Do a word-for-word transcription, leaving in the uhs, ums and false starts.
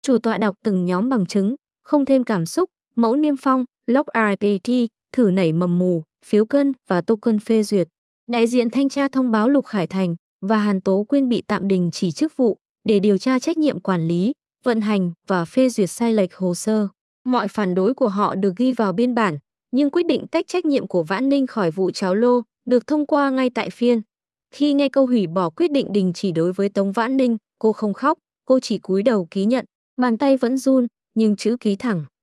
Chủ tọa đọc từng nhóm bằng chứng, không thêm cảm xúc, mẫu niêm phong, log rờ pê tê, thử nảy mầm mù, phiếu cân và token phê duyệt. Đại diện thanh tra thông báo Lục Khải Thành và Hàn Tố Quyên bị tạm đình chỉ chức vụ để điều tra trách nhiệm quản lý, vận hành và phê duyệt sai lệch hồ sơ. Mọi phản đối của họ được ghi vào biên bản, nhưng quyết định tách trách nhiệm của Vãn Ninh khỏi vụ cháo lô được thông qua ngay tại phiên. Khi nghe câu hủy bỏ quyết định đình chỉ đối với Tống Vãn Ninh, cô không khóc, cô chỉ cúi đầu ký nhận, bàn tay vẫn run, nhưng chữ ký thẳng.